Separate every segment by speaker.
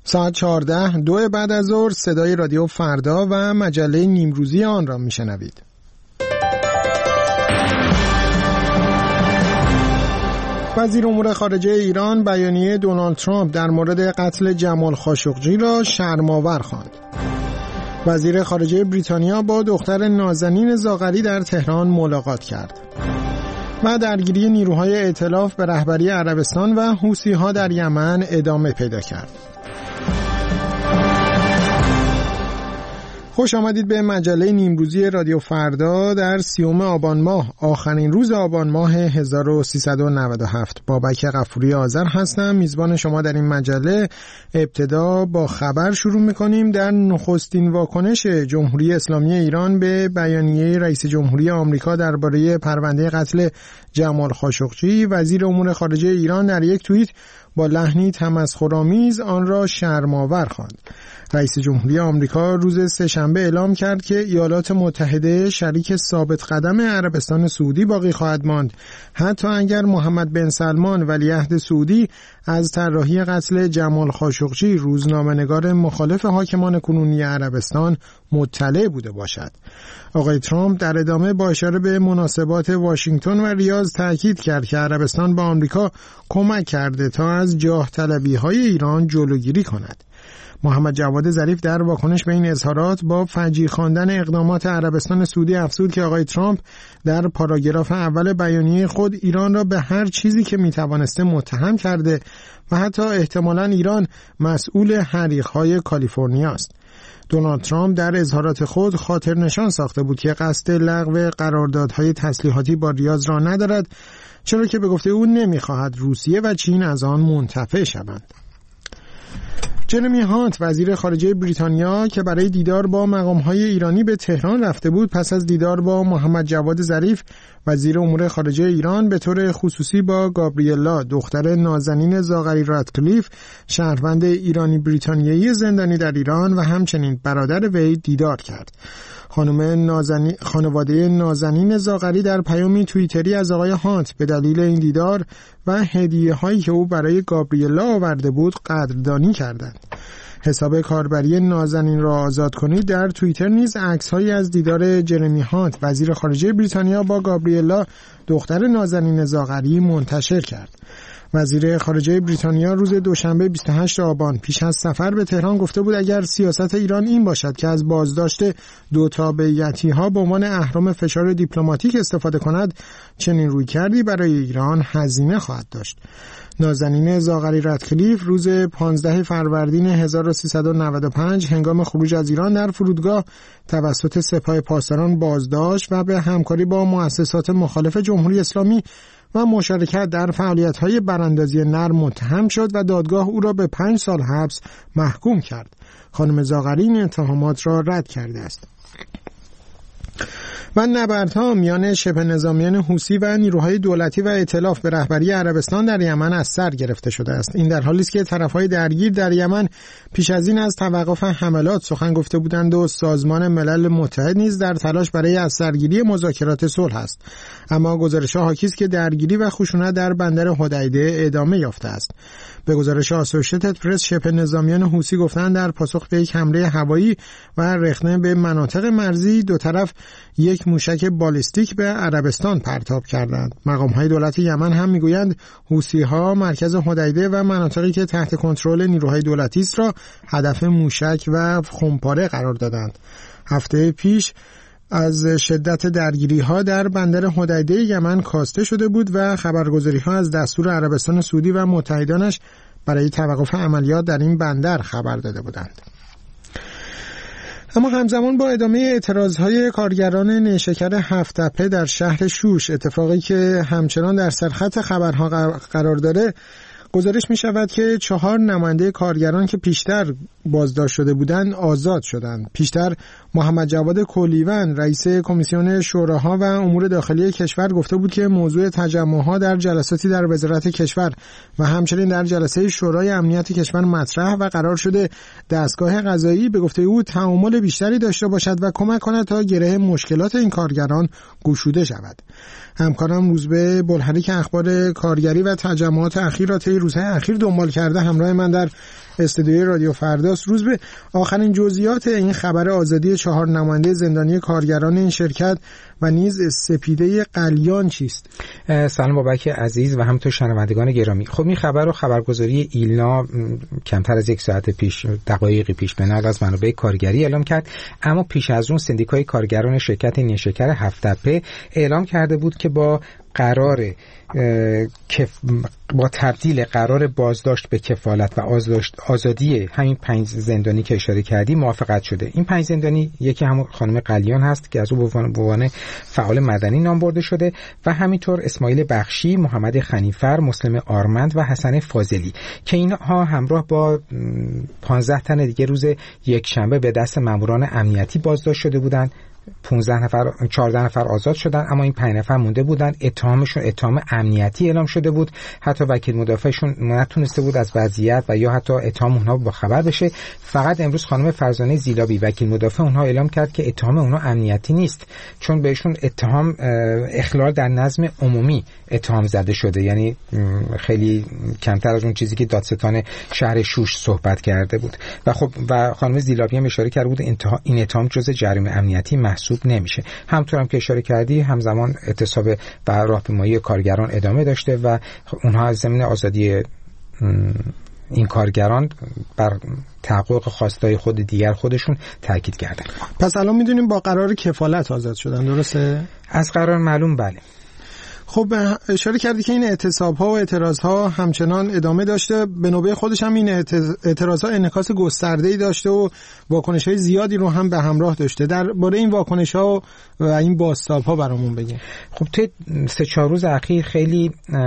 Speaker 1: ساعت 14:02 بعد از ظهر صدای رادیو فردا و مجله نیمروزی آن را میشنوید. وزیر امور خارجه ایران بیانیه دونالد ترامپ در مورد قتل جمال خاشقجی را شرم‌آور خواند. وزیر خارجه بریتانیا با دختر نازنین زاغری در تهران ملاقات کرد. و درگیری نیروهای ائتلاف به رهبری عربستان و حوثی‌ها در یمن ادامه پیدا کرد. خوش آمدید به مجله نیمروزی رادیو فردا در 30 آبان ماه، آخرین روز آبان ماه 1397. بابک غفوری آذر هستم، میزبان شما در این مجله. ابتدا با خبر شروع میکنیم. در نخستین واکنش جمهوری اسلامی ایران به بیانیه رئیس جمهوری آمریکا درباره پرونده قتل جمال خاشقجی، وزیر امور خارجه ایران در یک توییت با لحنی تمسخرآمیز آن را شرم‌آور خواند. رئیس جمهوری آمریکا روز سه‌شنبه اعلام کرد که ایالات متحده شریک ثابت قدم عربستان سعودی باقی خواهد ماند، حتی اگر محمد بن سلمان ولیعهد سعودی از طراحی قتل جمال خاشقجی، روزنامه‌نگار مخالف حاکمان کنونی عربستان، مطلع بوده باشد. آقای ترامپ در ادامه با اشاره به مناسبات واشنگتن و ریاض تاکید کرد که عربستان به آمریکا کمک کرده تا از جاه طلبی‌های ایران جلوگیری کند. محمد جواد ظریف در واکنش به این اظهارات با فجیع خواندن اقدامات عربستان سعودی افزود که آقای ترامپ در پاراگراف اول بیانیه خود ایران را به هر چیزی که میتوانسته متهم کرده و حتی احتمالاً ایران مسئول حریق‌های کالیفرنیا است. دونالد ترامپ در اظهارات خود خاطر نشان ساخته بود که قصد لغو قراردادهای تسلیحاتی با ریاض را ندارد، چرا که به گفته او نمی‌خواهد روسیه و چین از آن منتفع شوند. جرمی هانت، وزیر خارجه بریتانیا که برای دیدار با مقام‌های ایرانی به تهران رفته بود، پس از دیدار با محمد جواد ظریف وزیر امور خارجه ایران به طور خصوصی با گابریلا، دختر نازنین زاغری رادکلیف، شهروند ایرانی بریتانیایی زندانی در ایران و همچنین برادر وی دیدار کرد. خانواده نازنین زاغری در پیامی توییتری از آقای هانت به دلیل این دیدار و هدیه‌هایی که او برای گابریلا آورده بود قدردانی کردند. حساب کاربری نازنین را آزاد کنید در توییتر نیز عکس‌هایی از دیدار جرمی هانت، وزیر خارجه بریتانیا، با گابریلا، دختر نازنین زاغری منتشر کرد. وزیر خارجه بریتانیا روز دوشنبه 28 آبان پیش از سفر به تهران گفته بود اگر سیاست ایران این باشد که از بازداشت دو تابعیتی‌ها به عنوان اهرم فشار دیپلماتیک استفاده کند، چنین رویکردی برای ایران هزینه خواهد داشت. نازنین زاغری رادکلیف روز 15 فروردین 1395 هنگام خروج از ایران در فرودگاه توسط سپاه پاسداران بازداشت و به همکاری با مؤسسات مخالف جمهوری اسلامی و مشارکت در فعالیت‌های براندازی نر متهم شد و دادگاه او را به 5 سال حبس محکوم کرد. خانم زاغری این اتهامات را رد کرده است. و نبردها میان شبه نظامیان حوثی و نیروهای دولتی و ائتلاف به رهبری عربستان در یمن از سر گرفته شده است. این در حالی است که طرف‌های درگیر در یمن پیش از این از توقف حملات سخن گفته بودند و سازمان ملل متحد نیز در تلاش برای از سرگیری مذاکرات صلح است. اما گزارش‌ها حاکی است که درگیری و خشونت در بندر حدیده ادامه یافته است. به گزارش آسوشیتد پرس، شبه نظامیان حوثی گفتند در پاسخ به یک حمله هوایی و رخنه به مناطق مرزی دو طرف یک موشک بالستیک به عربستان پرتاب کردند. مقام‌های دولت یمن هم میگویند حوثی‌ها مرکز حدیده و مناطقی که تحت کنترل نیروهای دولتی است را هدف موشک و خمپاره قرار دادند. هفته پیش از شدت درگیری‌ها در بندر حدیده یمن کاسته شده بود و خبرگزاری‌ها از دستور عربستان سعودی و متحدانش برای توقف عملیات در این بندر خبر داده بودند. اما همزمان با ادامه اعتراضهای کارگران نیشکر هفت‌تپه در شهر شوش، اتفاقی که همچنان در سرخط خبرها قرار داره، گزارش می شود که 4 نماینده کارگران که پیشتر بازداشت شده بودند آزاد شدند. پیشتر محمد جواد کلیون، رئیس کمیسیون شوراها و امور داخلی کشور، گفته بود که موضوع تجمعها در جلساتی در وزارت کشور و همچنین در جلسه شورای امنیت کشور مطرح و قرار شده دستگاه قضایی به گفته او تعامل بیشتری داشته باشد و کمک کند تا گره مشکلات این کارگران گشوده شود. همکارم روزبه بلحری که اخبار کارگری و تجمعات اخیر را طی روزهای اخیر دنبال کرده همراه من در استودیوی رادیو فرداست. روز به آخرین جزئیات این خبر آزادی 4 نماینده زندانی کارگران این شرکت و نیز سپیده قلیان چیست؟
Speaker 2: سلام بابک عزیز و همینطور شنوندگان گرامی. خب این خبر رو خبرگزاری ایلنا کمتر از 1 ساعت پیش، دقایقی پیش به نقل از منابع کارگری اعلام کرد، اما پیش از اون سندیکای کارگران شرکت نیشکر هفت‌تپه اعلام کرده بود که با تبدیل قرار بازداشت به کفالت و آزادی همین 5 زندانی که اشاره کردی موافقت شده. این 5 زندانی یکی همون خانم قلیان هست که از او به عنوان فعال مدنی نام برده شده و همینطور اسماعیل بخشی، محمد خنیفر، مسلم آرمند و حسن فاضلی که اینها همراه با 15 تن دیگه روز یکشنبه به دست ماموران امنیتی بازداشت شده بودند. 14 نفر آزاد شدن، اما این 5 نفر مونده بودن. اتهامشون اتهام امنیتی اعلام شده بود. حتی وکیل مدافعشون نتونسته بود از وضعیت و یا حتی اتهام اونها با خبر بشه. فقط امروز خانم فرزانه زیلابی وکیل مدافع اونها اعلام کرد که اتهام اونها امنیتی نیست، چون بهشون اتهام اخلال در نظم عمومی اتهام زده شده، یعنی خیلی کمتر از اون چیزی که دادستان شهر شوش صحبت کرده بود. و خب و خانم زیلابی هم اشاره کرده بود این اتهام جزء جریم امنیتی محسوب نمیشه. همونطور هم که اشاره کردی همزمان اعتصاب و راهپیمایی کارگران ادامه داشته و اونها از ضمن آزادی این کارگران بر تحقق خواستای خود دیگر خودشون تاکید کردن.
Speaker 1: پس الان میدونیم با قرار کفالت آزاد شدن، درسته؟
Speaker 2: از قرار معلوم، بله.
Speaker 1: خب اشاره کردی که این اعتصاب‌ها و اعتراض‌ها همچنان ادامه داشته، به نوبه خودش هم این اعتراض‌ها انعکاس گسترده‌ای داشته و واکنش‌های زیادی رو هم به همراه داشته. درباره این واکنش‌ها و این بازتاب‌ها برامون بگین.
Speaker 2: خب طی 3-4 روز اخیر خیلی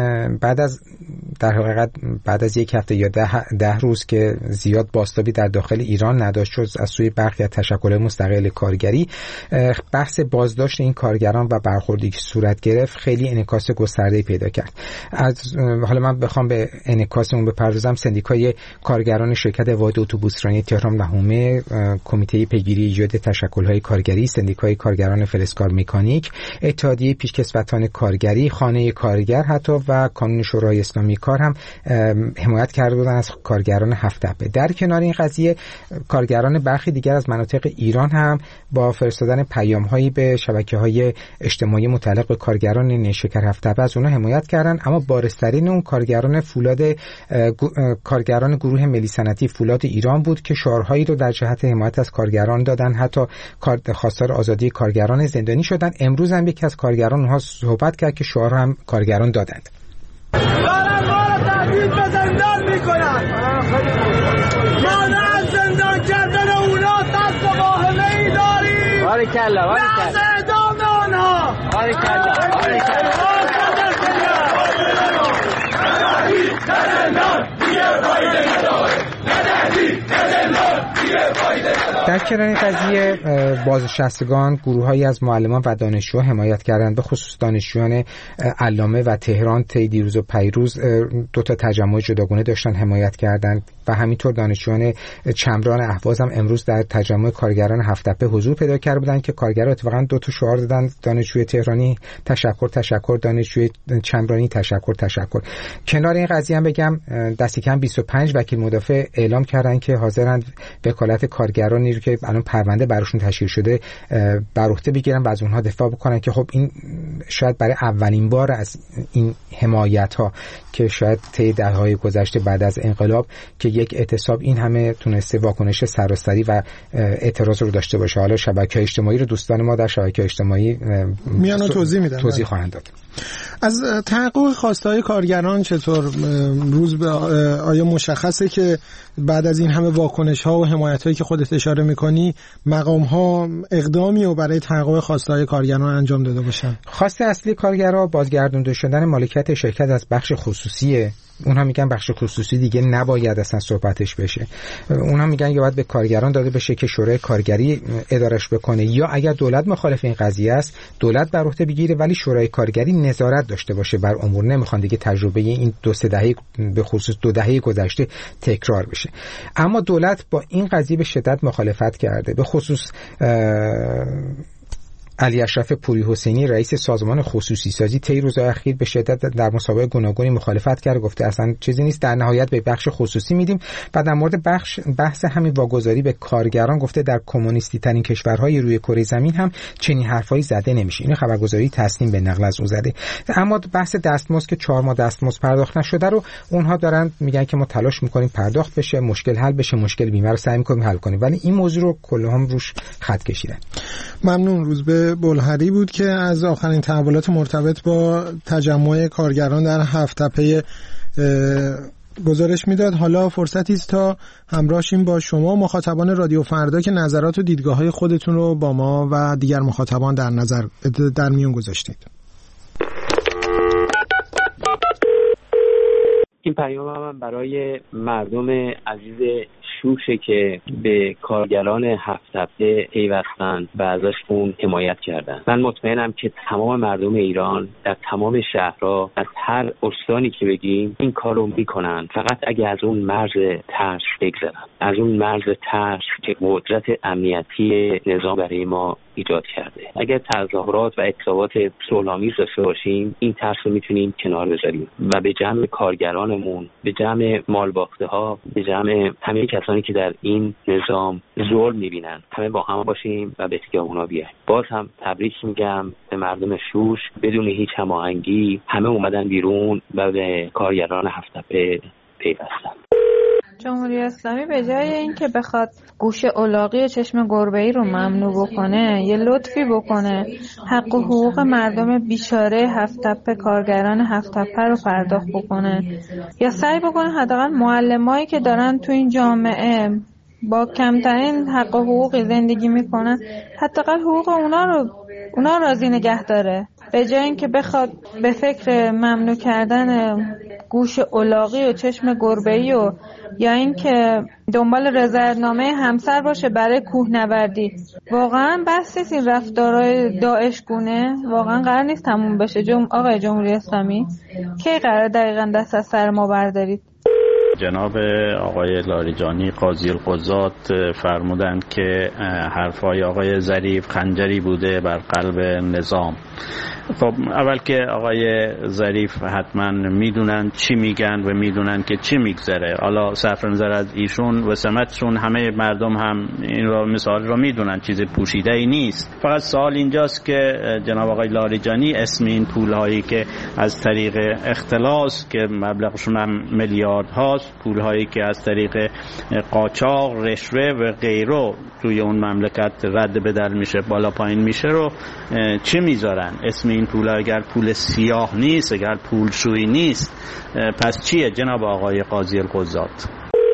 Speaker 2: در حقیقت بعد از 1 هفته یا 10 روز که زیاد بازتابی در داخل ایران نداشت شد از سوی برخی از تشکل‌های مستقل کارگری، بحث بازداشت این کارگران و برخوردی که صورت گرفت خیلی انعکاس گسترده‌ای پیدا کرد. حالا من بخوام به انعکاس اون بپردازم، سندیکای کارگران شرکت واحد اتوبوسرانی تهران و حومه، کمیته پیگیری ایجاد تشکل‌های کارگری، سندیکای کارگران فلزکار مکانیک، اتحادیه پیشکسوتان کارگری، خانه کارگر حتی و کانون شورای اسلامی کار هم حمایت کرده بودند از کارگران هفت‌تپه. در کنار این قضیه کارگران برخی دیگر از مناطق ایران هم با فرستادن پیام‌هایی به شبکه‌های اجتماعی متعلق به کارگران نیشکر هفت‌تپه از اونها حمایت کردن، اما بارزترین اون کارگران گروه ملی صنعتی فولاد ایران بود که شعارهایی رو در جهت حمایت از کارگران دادن، حتی خواستار آزادی کارگران زندانی شدن. امروز هم یکی از کارگران اونها صحبت کرد که شعار هم کارگران دادند.
Speaker 3: تهدید به زندان میکنن، ما از زندان کردن اونا دست واهمه ای داریم.
Speaker 4: باریکلا
Speaker 3: از اعدام آنها.
Speaker 4: باریکلا
Speaker 2: در کنار این قضیه بازنشستگان گروه‌هایی از معلمان و دانشجوها حمایت کردند، به خصوص دانشجویان علامه و تهران طی دیروز و پیروز 2 تا تجمع جداگانه داشتن حمایت کردند و همینطور دانشجویان چمران اهواز هم امروز در تجمع کارگران هفت‌تپه حضور پیدا کرده بودند که کارگرها اتفاقا 2 تا شعار دادن: دانشجوی تهرانی تشکر، دانشجوی چمرانی تشکر. کنار این قضیه هم بگم دستی کم 25 وکیل مدافع اعلام کردند که حاضرند وکالت کارگرانی رو که الان پرونده براشون تشکیل شده بر عهده بگیرن و از اونها دفاع بکنن که خب این شاید برای اولین بار از این حمایت‌ها که شاید طی دهه‌های گذشته بعد از انقلاب که یک اعتصاب این همه تونسته واکنش سراسری و اعتراض رو داشته باشه. حالا شبکه‌های اجتماعی رو دوستان ما در شبکه‌های اجتماعی
Speaker 1: میان و توضیح
Speaker 2: خواهند داد.
Speaker 1: از تحقق خواسته‌های کارگران چطور روز به آیا مشخصه که بعد از این همه واکنش‌ها و حمایت‌هایی که خودت اشاره می‌کنی مقام‌ها اقدامی و برای تحقق خواسته‌های کارگران انجام داده باشن؟
Speaker 2: خواسته اصلی کارگرها بازگردانده شدن مالکیت شرکت از بخش خصوصیه. اونها میگن بخش خصوصی دیگه نباید اصلا صحبتش بشه. اونها میگن یا باید به کارگران داده بشه که شورای کارگری ادارش بکنه، یا اگر دولت مخالف این قضیه است دولت بر عهده بگیره ولی شورای کارگری نظارت داشته باشه بر امور. نمیخوان دیگه تجربه این 2-3 دهه به خصوص 2 دهه گذشته تکرار بشه. اما دولت با این قضیه به شدت مخالفت کرده، به خصوص علی اشرف پوری حسینی رئیس سازمان خصوصی سازی طی روزهای اخیر به شدت در مسابقه گوناگونی مخالفت کرد، گفته اصلا چیزی نیست، در نهایت به بخش خصوصی میدیم. و در مورد بحث همین واگذاری به کارگران گفته در کمونیستی ترین کشورهای روی کره زمین هم چنین حرفایی زده نمیشه. این خبرگزاری تسنیم به نقل از او زده. اما بحث دستمزد که 4 ماه دستمزد پرداخت نشده رو اونها دارن میگن که ما تلاش میکنیم پرداخت بشه، مشکل حل بشه، مشکل بیمه رو سعی میکنیم حل کنیم، ولی این موضوع رو کلهم روش خط کشیدن.
Speaker 1: ممنون. روزبه بلهری بود که از آخرین تحولات مرتبط با تجمع کارگران در هفت‌تپه گزارش میداد. حالا فرصتی است تا همراهیم با شما مخاطبان رادیو فردا که نظرات و دیدگاه‌های خودتون رو با ما و دیگر مخاطبان در میون گذاشتید.
Speaker 4: این پیام من برای مردم عزیز شوشه که به کارگران هفت‌تپه پیوستن و ازشون حمایت کردن. من مطمئنم که تمام مردم ایران در تمام شهرها از هر استانی که بگیم این کار رو میکنن، فقط اگه از اون مرز ترس بگذرن، از اون مرز ترس که قدرت امنیتی نظام برای ما ایجاد کرده. اگر تظاهرات و اعتصابات صلح‌آمیز داشته باشیم این ترس رو میتونیم کنار بذاریم و به جمع کارگرانمون، به جمع مالباخته‌ها، به جمع همه کسانی که در این نظام ظلم میبینن همه با هم باشیم و به خیابونا بیایم. باز هم تبریک میگم به مردم شوش، بدون هیچ هماهنگی همه اومدن بیرون و به کارگران هفت‌تپه پیوستن.
Speaker 5: جمهوری اسلامی به جای اینکه بخواد گوش الاغی و چشم گربه‌ای رو ممنوع بکنه، یه لطفی بکنه، حق و حقوق مردم بیچاره هفت‌تپه، کارگران هفت‌تپه رو پرداخت بکنه، یا سعی بکنه حداقل معلمایی که دارن تو این جامعه با کمترین حق و حقوقی زندگی میکنن حداقل حقوق اونا راضی نگه داره، به جای اینکه بخواد به فکر ممنوع کردن گوش الاغی و چشم گربه‌ای و یا اینکه دنبال رضایتنامه همسر باشه برای کوهنوردی. واقعا بس نیست این رفتارهای داعش گونه، واقعا قرار نیست تموم بشه. آقای جمهوری اسلامی کی قرار دقیقاً دست از سر ما بردارید؟
Speaker 6: جناب آقای لاریجانی قاضی القضات فرمودند که حرفای آقای ظریف خنجری بوده بر قلب نظام. خب اول که آقای ظریف حتما میدونن چی میگن و میدونن که چی میگذره. حالا صرف نظر از ایشون و سمتشون همه مردم هم این رو مثال رو میدونن، چیز پوشیده ای نیست. فقط سوال اینجاست که جناب آقای لاریجانی اسم این پول هایی که از طریق اختلاس که مبلغشون هم میلیارد هاست، پول هایی که از طریق قاچاق، رشوه و غیره توی اون مملکت رد بدل میشه، بالا پایین میشه رو چی میذارن؟ اسم این پول اگر پول سیاه نیست، اگر پول شویی نیست، پس چیه جناب آقای قاضی القضات؟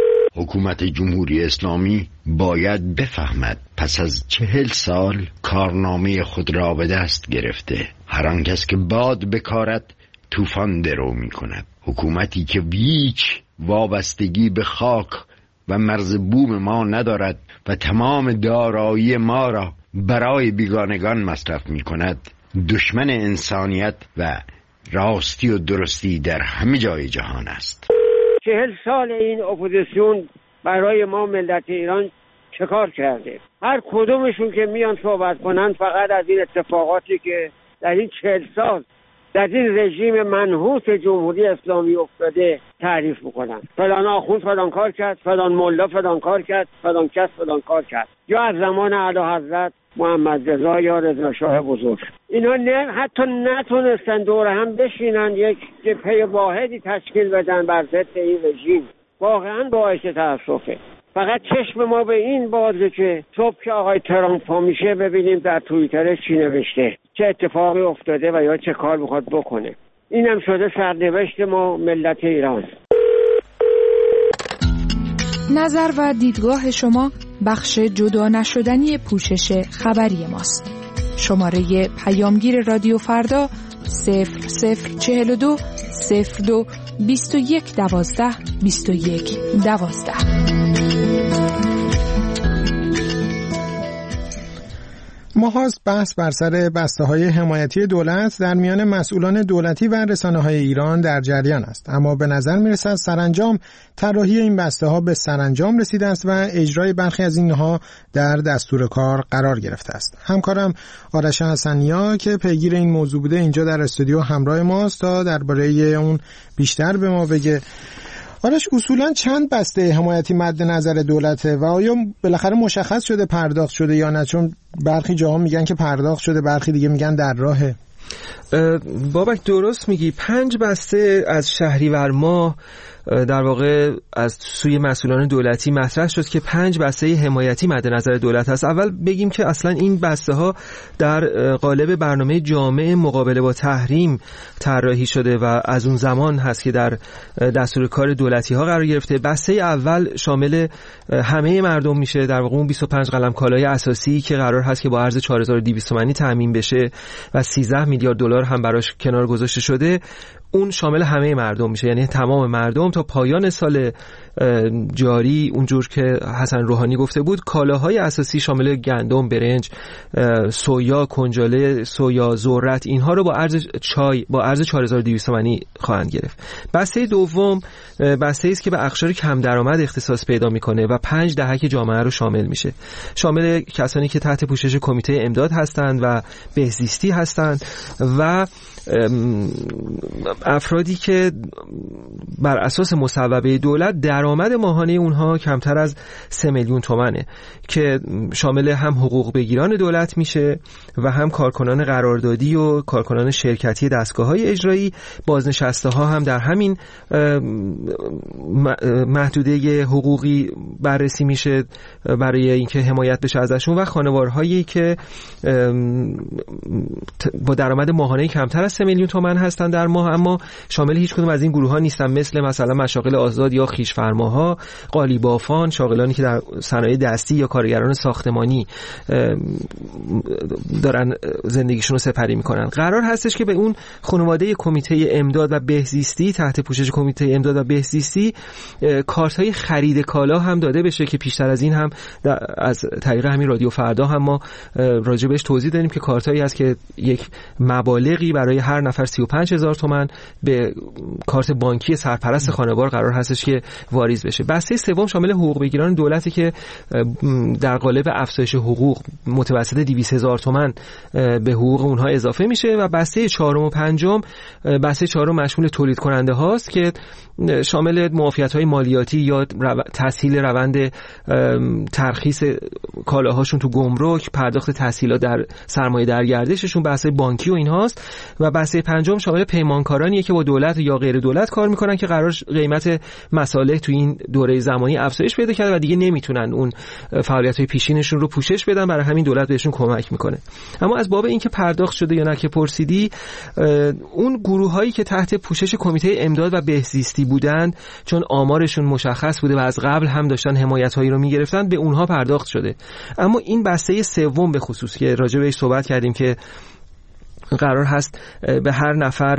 Speaker 7: حکومت جمهوری اسلامی باید بفهمد پس از 40 سال کارنامه خود را به دست گرفته. هر آن کس که باد بکارد طوفان درو می کند. حکومتی که هیچ وابستگی به خاک و مرز بوم ما ندارد و تمام دارایی ما را برای بیگانگان مصرف می کند، دشمن انسانیت و راستی و درستی در همه جای جهان است.
Speaker 8: 40 سال این اپوزیسیون برای ما ملت ایران چه کار کرده؟ هر کدومشون که میان صحبت کنن فقط از این اتفاقاتی که در این 40 سال در این رژیم منحوس جمهوری اسلامی افتاده تعریف میکنن. فلان آخوند فلان کار کرد، فلان ملا فلان کار کرد، فلان کس فلان کار کرد، یا از زمان اعلیحضرت محمد رضا یا رضا شاه بزرگ. اینا نه حتی نتونستن دور هم بشینن یک جبهه واحدی تشکیل بدن بر ضد این رژیم. واقعا باعث تأسفه. فقط چشم ما به این بازه که صبح که آقای ترامپ ها میشه ببینیم در توییترش چی نوشته، چه اتفاقی افتاده و یا چه کار میخواد بکنه. اینم شده سرنوشت ما ملت ایران.
Speaker 9: نظر و دیدگاه شما بخش جدا نشدنی پوشش خبری ماست. شماره پیامگیر رادیو فردا 0042 02 21 12 21 12.
Speaker 1: ماهاست بحث بر سر بسته‌های حمایتی دولت در میان مسئولان دولتی و رسانه‌های ایران در جریان است، اما به نظر می‌رسد سرانجام طراحی این بسته‌ها به سرانجام رسیده است و اجرای برخی از اینها در دستور کار قرار گرفته است. همکارم آرش حسنیا که پیگیر این موضوع بوده اینجا در استودیو همراه ماست تا درباره اون بیشتر به ما بگه. آرش، اصولا چند بسته حمایتی مد نظر دولته و آیا بالاخره مشخص شده پرداخت شده یا نه؟ چون برخی جاها میگن که پرداخت شده، برخی دیگه میگن در راهه.
Speaker 10: بابک درست میگی. 5 بسته از شهریور ماه در واقع از سوی مسئولان دولتی مطرح شد که 5 بسته حمایتی مد نظر دولت است. اول بگیم که اصلا این بسته ها در قالب برنامه جامع مقابله با تحریم طراحی شده و از اون زمان هست که در دستور کار دولتی ها قرار گرفته. بسته اول شامل همه مردم میشه، در واقع اون 25 قلم کالای اساسی که قرار هست که با ارز 4200 تومانی تامین بشه و 13 میلیارد دلار هم براش کنار گذاشته شده، اون شامل همه مردم میشه، یعنی تمام مردم تا پایان سال جاری. اونجور که حسن روحانی گفته بود کالاهای اساسی شامل گندم، برنج، سویا، کنجاله، سویا، ذرت، اینها رو با ارز 4200 تومانی خواهند گرفت. بسته دوم بسته است که به اقشار کم درآمد اختصاص پیدا میکنه و 5 دهک جامعه رو شامل میشه، شامل کسانی که تحت پوشش کمیته امداد هستند و بهزیستی هستند و افرادی که بر اساس مصوبه دولت درآمد ماهانه اونها کمتر از 3 میلیون تومانه که شامل هم حقوق بگیران دولت میشه و هم کارکنان قراردادی و کارکنان شرکتی دستگاه‌های اجرایی. بازنشسته ها هم در همین محدوده حقوقی بررسی میشه برای اینکه حمایت بشه ازشون و خانوارهایی که با درآمد ماهانه کمتر از 3 میلیون تومان هستن در ماه اما شامل هیچ کدوم از این گروه ها نیستن، مثلا مشاغل آزاد یا خویشفرماها، قالیبافان، شاغلانی که در صنایع دستی یا کارگران ساختمانی دارن زندگیشون رو سپری میکنن. قرار هستش که به اون خانواده کمیته امداد و بهزیستی تحت پوشش کمیته امداد و بهزیستی کارت‌های خرید کالا هم داده بشه که پیشتر از این هم از طریق همین رادیو فردا هم ما راجع بهش توضیح دادیم که کارتایی هست که یک مبالغی برای هر نفر 35000 تومان به کارت بانکی سرپرست خانوار قرار هستش که واریز بشه. بسته سوم شامل حقوق بگیران دولتی که در قالب افزایش حقوق متوسط 200000 تومان به حقوق اونها اضافه میشه و بسته چهارم و پنجم، بسته چهارم مشمول تولید کننده هاست که شامل معافیت‌های مالیاتی یا تسهیل روند ترخیص کالاهاشون تو گمرک، پرداخت تسهیلات در سرمایه در گردششون، بسته بانکی و اینهاست و بسته پنجم شامل پیمانکارانیه که با دولت یا غیر دولت کار میکنن که قرار قیمت مصالح تو این دوره زمانی افزایش پیدا کرده و دیگه نمیتونن اون فعالیت‌های پیشینشون رو پوشش بدن، برای همین دولت بهشون کمک میکنه. اما از باب اینکه پرداخت شده یا نه که پرسیدی، اون گروهایی که تحت پوشش کمیته امداد و بهزیستی بودند چون آمارشون مشخص بوده و از قبل هم داشتن حمایت‌هایی رو میگرفتن به اونها پرداخت شده. اما این بسته سوم به خصوص که راجع بهش صحبت کردیم که قرار هست به هر نفر،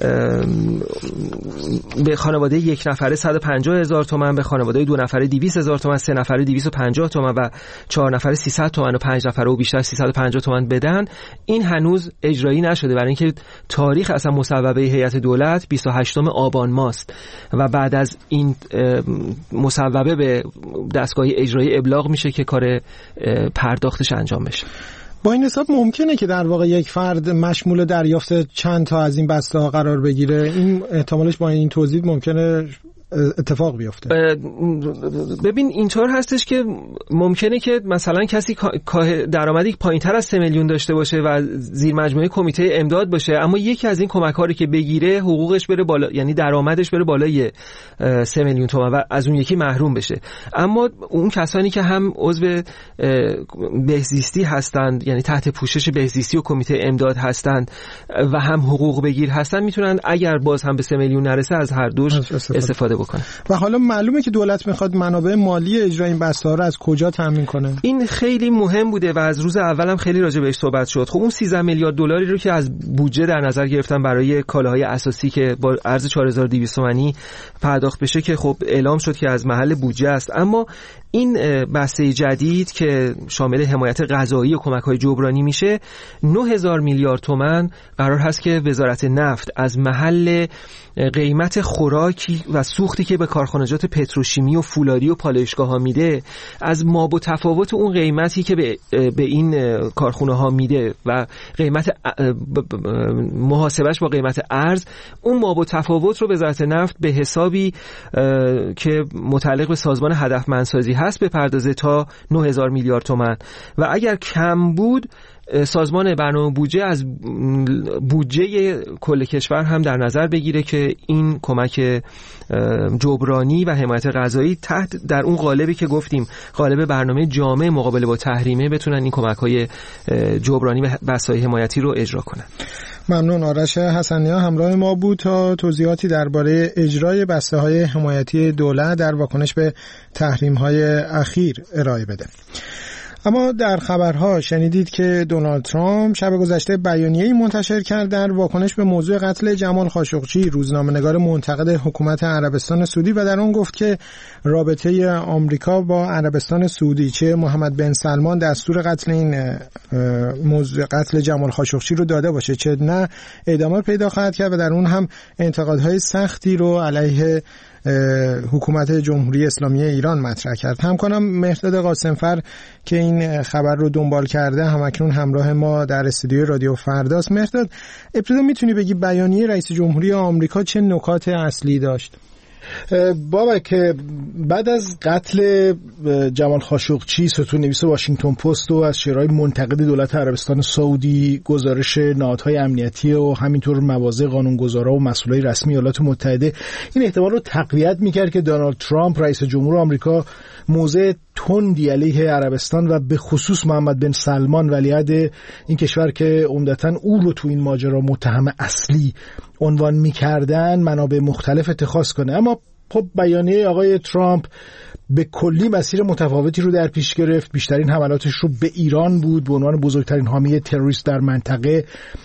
Speaker 10: به خانواده یک نفره 150000 تومان، به خانواده دو نفره 200000 تومان، سه نفره 250 تومان و چهار نفره 300 تومان و 5 نفره و بیشتر 350 تومان بدن. این هنوز اجرایی نشده برای اینکه تاریخ اصلا مصوبه هیئت دولت 28 آبان ماست و بعد از این مصوبه به دستگاه اجرایی ابلاغ میشه که کار پرداختش انجام بشه.
Speaker 1: با این حساب ممکنه که در واقع یک فرد مشمول دریافت چند تا از این بسته ها قرار بگیره؟ این احتمالش با این توضیح ممکنه اتفاق بیفته.
Speaker 10: ببین اینطور هستش که ممکنه که مثلا کسی درآمدی پایینتر از 3 میلیون داشته باشه و زیر مجموعه کمیته امداد باشه، اما یکی از این کمک‌ها رو که بگیره حقوقش بره بالا، یعنی درآمدش بره بالای 3 میلیون تومان و از اون یکی محروم بشه. اما اون کسانی که هم عضو بهزیستی هستند، یعنی تحت پوشش بهزیستی و کمیته امداد هستند و هم حقوق بگیر هستند، میتونن اگر باز هم به 3 میلیون نرسه از هر دوش استفاده استفاده بکنه.
Speaker 1: و حالا معلومه که دولت میخواد منابع مالی اجرای این بسته ها رو از کجا تامین کنه.
Speaker 10: این خیلی مهم بوده و از روز اولم خیلی راجع بهش صحبت شد. خب اون 13 میلیارد دلاری رو که از بودجه در نظر گرفتن برای کالاهای اساسی که با ارز 4200 تومانی پرداخت بشه که خب اعلام شد که از محل بودجه است، اما این بسته جدید که شامل حمایت غذایی و کمک‌های جبرانی میشه 9000 میلیارد تومان قرار هست که وزارت نفت از محل قیمت خوراکی و سوختی که به کارخانجات پتروشیمی و فولادی و پالایشگاه‌ها میده از ما با تفاوت اون قیمتی که به این کارخونه‌ها میده و قیمت محاسبش با قیمت ارز، اون ما با تفاوت رو وزارت نفت به حسابی که متعلق به سازمان هدفمندسازی هست بپردازه تا 9000 میلیارد تومان و اگر کم بود سازمان برنامه بودجه از بودجه کل کشور هم در نظر بگیره که این کمک جبرانی و حمایت غذایی در اون قالبی که گفتیم قالب برنامه جامع مقابله با تحریمه بتونن این کمک‌های جبرانی و بسته‌های حمایتی رو اجرا کنن.
Speaker 1: ممنون. آرش حسنی‌ها همراه ما بود تا توضیحاتی درباره اجرای بسته‌های حمایتی دولت در واکنش به تحریم‌های اخیر ارائه بده. اما در خبرها شنیدید که دونالد ترامپ شب گذشته بیانیه‌ای منتشر کرد در واکنش به موضوع قتل جمال خاشقچی، روزنامه‌نگار منتقد حکومت عربستان سعودی، و در اون گفت که رابطه آمریکا با عربستان سعودی، چه محمد بن سلمان دستور قتل این موضوع قتل جمال خاشقچی رو داده باشه چه نه، ادامه پیدا خواهد کرد و در اون هم انتقادهای سختی رو علیه حکومت جمهوری اسلامی ایران مطرح کرد. همکارم مهرداد قاسمفر که این خبر رو دنبال کرده همکنون همراه ما در استودیوی رادیو فرداست. مهرداد، ابتدا میتونی بگی بیانیه رئیس جمهوری آمریکا چه نکات اصلی داشت؟
Speaker 11: که بعد از قتل جمال خاشقچی ستون‌نویس واشنگتن پست و از شورای منتقد دولت عربستان سعودی گزارش نهادهای امنیتی و همینطور مواضع قانونگذارا و مسئولای رسمی ایالات متحده این احتمال رو تقویت میکرد که دونالد ترامپ رئیس جمهور آمریکا موضع تندی علیه عربستان و به خصوص محمد بن سلمان ولیعهد این کشور که عمدتاً او رو تو این ماجرا متهم اصلی عنوان می‌کردن منابع مختلف اتخاذ کنه. اما خب بیانیه آقای ترامپ به کلی مسیر متفاوتی رو در پیش گرفت. بیشترین حملاتش رو به ایران بود، به عنوان بزرگترین حامی تروریست در منطقه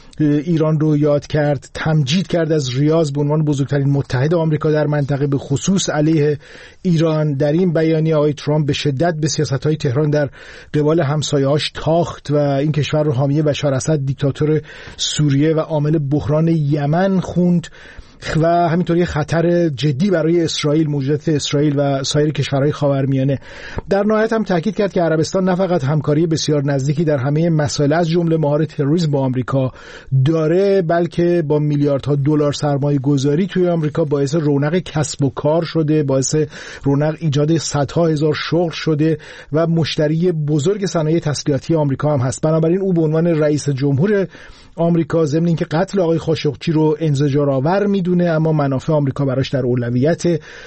Speaker 11: ایران رو یاد کرد، تمجید کرد از ریاض به عنوان بزرگترین متحد آمریکا در منطقه به خصوص علیه ایران. در این بیانیه آقای ترامپ به شدت به سیاست‌های تهران در قبال همسایه‌هاش تاخت و این کشور رو حامی بشار اسد دیکتاتور سوریه و عامل بحران یمن خوند و همینطوری خطر جدی برای اسرائیل، موجودیت اسرائیل و سایر کشورهای خاورمیانه. در نهایت هم تاکید کرد که عربستان نه فقط همکاری بسیار نزدیکی در همه مسائل از جمله مهار تروریسم با آمریکا داره، بلکه با میلیاردها دلار سرمایه گذاری توی آمریکا باعث رونق کسب و کار شده، باعث رونق ایجاد صدها هزار شغل شده و مشتری بزرگ صنایع تسلیحاتی آمریکا هم هست. بنابراین او به عنوان رئیس جمهور آمریکا ضمن اینکه قتل آقای خاشقچی رو انزجارآور میدونه، اما منافع آمریکا براش در اولویت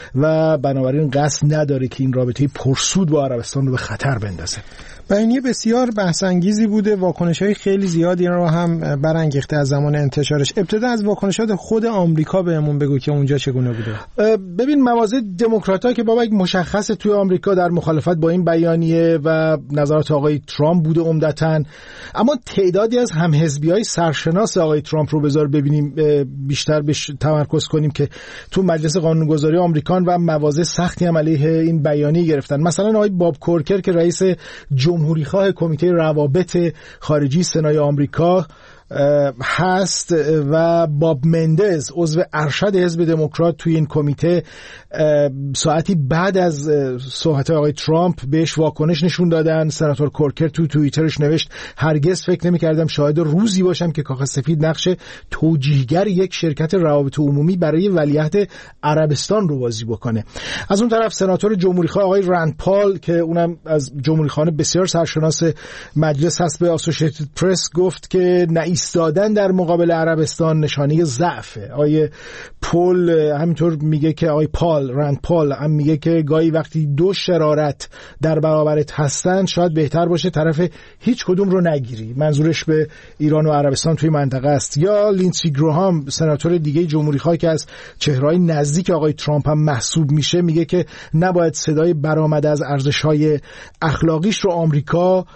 Speaker 11: و بنابراین قصد نداره که این رابطه پرسود با عربستان رو به خطر بندازه.
Speaker 1: بیانیه بسیار بحث انگیزی بوده، واکنش‌های خیلی زیادی رو هم برانگیخته از زمان انتشارش. ابتدا از واکنشات خود آمریکا بهمون بگو که اونجا چگونه بوده.
Speaker 11: ببین مواضع دموکرات‌ها که بابا یک مشخصه توی آمریکا در مخالفت با این بیانیه و نظرات آقای ترامپ بوده عمدتاً، اما تعدادی از همحزبی‌های سرشناس آقای ترامپ رو بذار ببینیم بیشتر بهش تمرکز کنیم که تو مجلس قانونگذاری آمریکا و مواضع سختی هم علیه این بیانیه گرفتن. مثلا آقای باب کورکر که رئیس جمهوریخواه کمیته روابط خارجی سنای آمریکا هست و باب مندز عضو ارشد حزب دموکرات توی این کمیته ساعتی بعد از صحبت آقای ترامپ بهش واکنش نشون دادن. سناتور کورکر تو توییترش نوشت هرگز فکر نمی‌کردم شاهد روزی باشم که کاخ سفید نقش توجیهگر یک شرکت روابط عمومی برای ولیعهد عربستان رو بازی بکنه. از اون طرف سناتور جمهوریخواه آقای رند پال که اونم از جمهوریخواهان بسیار سرشناس مجلس هست به اسوسییتد پرس گفت که نه ایستادن در مقابل عربستان نشانه ضعفه. آقای پول همینطور میگه که آقای راند پال هم میگه که گاهی وقتی دو شرارت در برابرت هستن شاید بهتر باشه طرف هیچ کدوم رو نگیری. منظورش به ایران و عربستان توی منطقه است. یا لینسی گراهام سناتور دیگه جمهوری‌خواه که از چهره‌های نزدیک آقای ترامپ هم محسوب میشه میگه که نباید صدای برآمده از ارزش‌های اخلاقیش رو آمریکا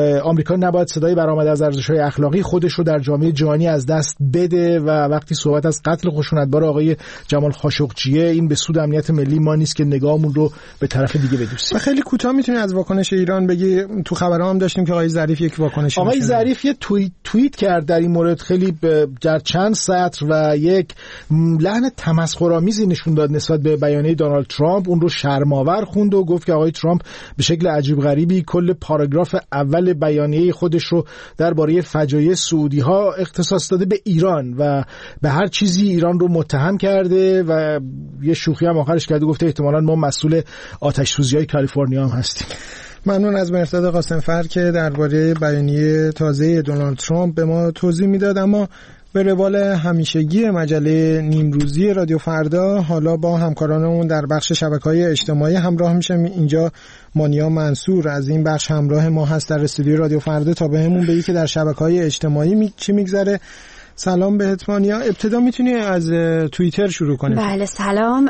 Speaker 11: نباید صدای برآمده از ارزش‌های اخلاقی خودش رو در جامعه جهانی از دست بده و وقتی صحبت از قتل خشونتبار آقای جمال خاشقجیه این به سود امنیت ملی ما نیست که نگاهمون رو به طرف دیگه بدوسیم.
Speaker 1: خیلی کوتاه میتونی از واکنش ایران بگی؟ تو خبرها هم داشتیم که آقای ظریف یک واکنش
Speaker 11: آقای ظریف یه توییت کرد در این مورد خیلی در چند سطر و یک لحن تمسخرآمیزی نشون داد نسبت به بیانیه دونالد ترامپ. اون رو شرم‌آور خوند و گفت که آقای ترامپ به شکل عجیب غریبی کل پاراگراف اول بیانیه خودش رو درباره فجایع سعودی‌ها اختصاص داده به ایران و به هر چیزی ایران رو متهم کرده و یه شوخی هم آخرش کرده، گفته احتمالاً ما مسئول آتش‌سوزی‌های کالیفرنیا هم هستیم.
Speaker 1: ممنون از مهرداد قاسمفر که درباره بیانیه تازه دونالد ترامپ به ما توضیح میداد. اما به روال همیشگی مجله نیمروزی رادیو فردا حالا با همکارانمون در بخش شبکه‌های اجتماعی همراه میشم. اینجا مانیا منصور از این بخش همراه ما هست در استودیو رادیو فردا تا بهمون بگی که در شبکه‌های اجتماعی چی میگذره. سلام بهت مانیا. ابتدا میتونی از توییتر شروع کنی؟
Speaker 12: بله سلام.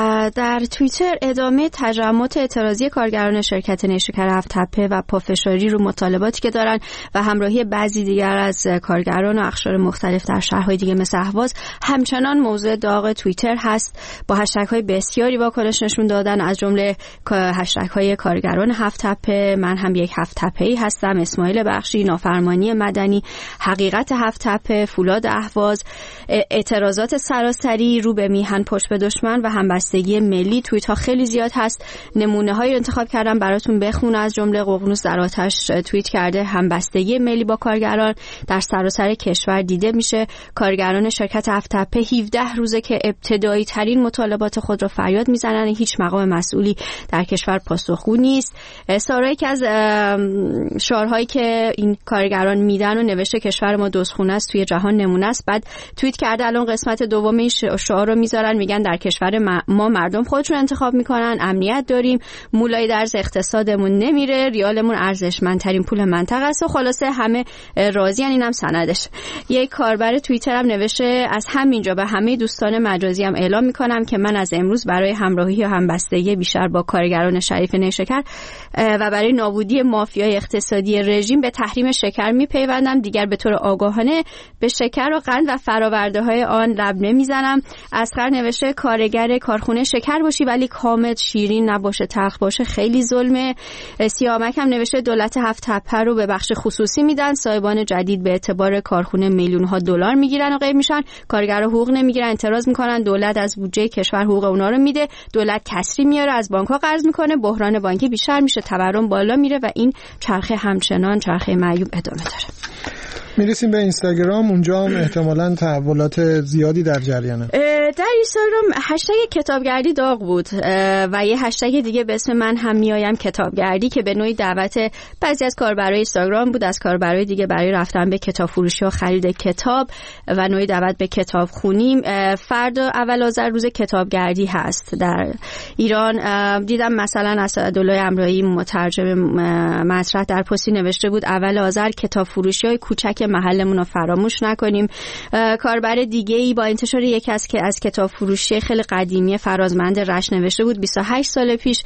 Speaker 12: در توییتر ادامه تجمعات اعتراضی کارگران شرکت نیشکر هفت تپه و پافشاری رو مطالباتی که دارن و همراهی بعضی دیگر از کارگران و اقشار مختلف در شهرهای دیگه مثل اهواز همچنان موضوع داغ توییتر هست. با هشتگ‌های بسیاری واکنش نشون دادن، از جمله هشتگ‌های کارگران هفت تپه، من هم یک هفت تپه‌ای هستم، اسماعیل بخشی، نافرمانی مدنی، حقیقت هفت تپه، فولاد اهواز، اعتراضات سراسری، رو به میهن پشت به دشمن و همبستگی ملی. توییت ها خیلی زیاد هست. نمونه هایی رو انتخاب کردم براتون بخونم. از جمله ققنوس در آتش توییت کرده همبستگی ملی با کارگران در سراسر کشور دیده میشه. کارگران شرکت هفت تپه 17 روزه که ابتدایی ترین مطالبات خود رو فریاد میزنن، هیچ مقام مسئولی در کشور پاسخگو نیست. سارایی که از شعارهایی که این کارگران میدن و نوشته کشور ما دزدخونه است توی جهان نمونه است. بعد توییت کرده الان قسمت دوم این شعار رو میذارن، میگن در کشور ما مردم خودشون انتخاب میکنن، امنیت داریم، مولای درز اقتصادمون نمیره، ریالمون ارزشمندترین پول منطقه است و خلاصه همه راضی ان. اینم سندش. یک کاربر توییتر هم نوشته از همینجا به همه دوستان مجازی هم اعلام میکنم که من از امروز برای همراهی و همبستگی بیشتر با کارگران شریف نیشکر و برای نابودی مافیای اقتصادی رژیم به تحریم شکر میپیوندم. دیگر به طور آگاهانه به شکر و قند و فراورده های آن لب نمیزنم. اسقر نوشته کارگر کارخونه شکر باشی ولی کامت شیرین نباشه، تلخ باشه، خیلی ظلمه. سیامک هم نوشته دولت هفت تپه رو به بخش خصوصی میدن، صاحبان جدید به اعتبار کارخونه میلیون ها دلار میگیرن و غیر میشن، کارگرها حقوق نمیگیرن، اعتراض میکنن، دولت از بودجه کشور حقوق اونا رو میده، دولت کسری میاره، از بانک ها قرض میکنه، بحران بانکی بیشتر میشه، تورم بالا میره و این چرخه همچنان چرخه معیوب ادامه داره.
Speaker 1: میرسیم به اینستاگرام، اونجا هم احتمالاً تحولات زیادی در جریانه.
Speaker 12: در اینستاگرام هشتگ کتابگردی داغ بود و یه هشتگ دیگه به اسم من هم میایم کتابگردی که به نوعی دعوت بعضی از کاربرای اینستاگرام بود از کاربرای دیگه برای رفتن به کتاب فروشی و خرید کتاب و نوعی دعوت به کتاب خونیم. فردا اول آذر روز کتابگردی هست در ایران. دیدم مثلا اسدالله امرایی مترجم مطرح در پستی نوشته بود اول آذر کتاب فروشی‌های کوچک محلمون رو فراموش نکنیم. کاربر دیگه‌ای با انتشار یکی از کتاب فروشی خیلی قدیمی فرازمند رشت نوشته بود 28 سال پیش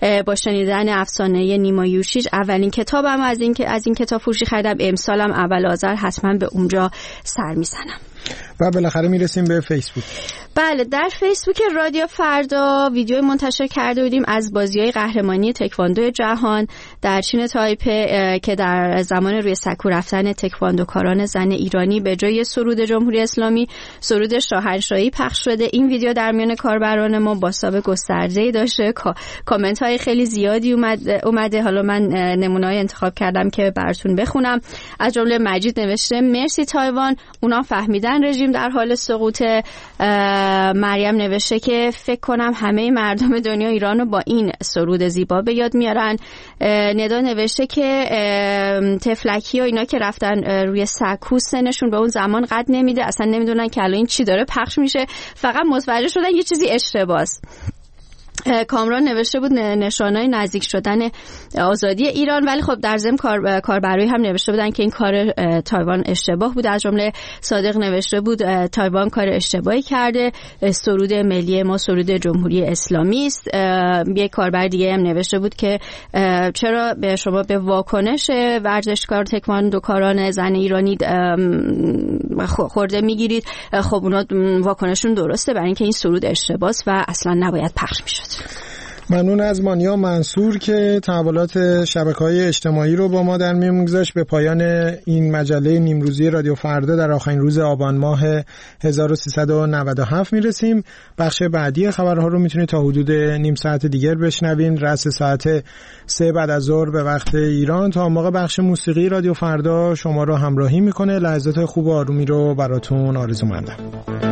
Speaker 12: با شنیدن افسانه نیما یوشیج اولین کتابم از این کتاب فروشی خریدم، امسالم اول آذر حتما به اونجا سر میزنم.
Speaker 1: و بالاخره میرسیم به فیسبوک.
Speaker 12: بله، در فیسبوک رادیو فردا ویدیوی منتشر کرده بودیم از بازی‌های قهرمانی تکواندو جهان در چین تایپه که در زمان روی سکو رفتن تکواندوکاران زن ایرانی به جای سرود جمهوری اسلامی سرود شاهنشاهی پخش پخش شده. این ویدیو در میان کاربران ما بازتاب گسترده‌ای داشته، کامنت های خیلی زیادی اومده. حالا من نمونه‌ای انتخاب کردم که براتون بخونم. از جمله مجید نوشته مرسی تایوان، اونا فهمیدن رژیم در حال سقوطه. مریم نوشته که فکر کنم همه مردم دنیا ایرانو با این سرود زیبا به یاد میارن. ندا نوشته که تفلکی و اینا که رفتن روی سکو سنشون به اون زمان قد نمیده، اصلا نمیدونن که الان این چی داره پخش میشه، فقط متوجه شدن یه چیزی اشتباهه. کامران نوشته بود نشانه‌های نزدیک شدن آزادی ایران، ولی خب در ضمن کاربرای هم نوشته بودن که این کار تایوان اشتباه بود. از جمله صادق نوشته بود تایوان کار اشتباهی کرده، سرود ملی ما سرود جمهوری اسلامی است. یک کاربر دیگه هم نوشته بود که چرا به شما به واکنش ورزشکار تکواندوکاران زن ایرانی خورده میگیرید؟ خب اونا واکنششون درسته برای اینکه این سرود اشتباهه و اصلا نباید پخش میشد.
Speaker 1: ممنون از مانیا منصور که تحولات شبکه‌های اجتماعی رو با ما در میون گذاشت. به پایان این مجله نیمروزی رادیو فردا در آخرین روز آبان ماه 1397 میرسیم. بخش بعدی خبرها رو میتونید تا حدود نیم ساعت دیگر بشنوین، رأس ساعت 3 بعد از ظهر به وقت ایران. تا موقع بخش موسیقی رادیو فردا شما رو همراهی میکنه. لحظات خوب و آرومی رو براتون آرزومندم.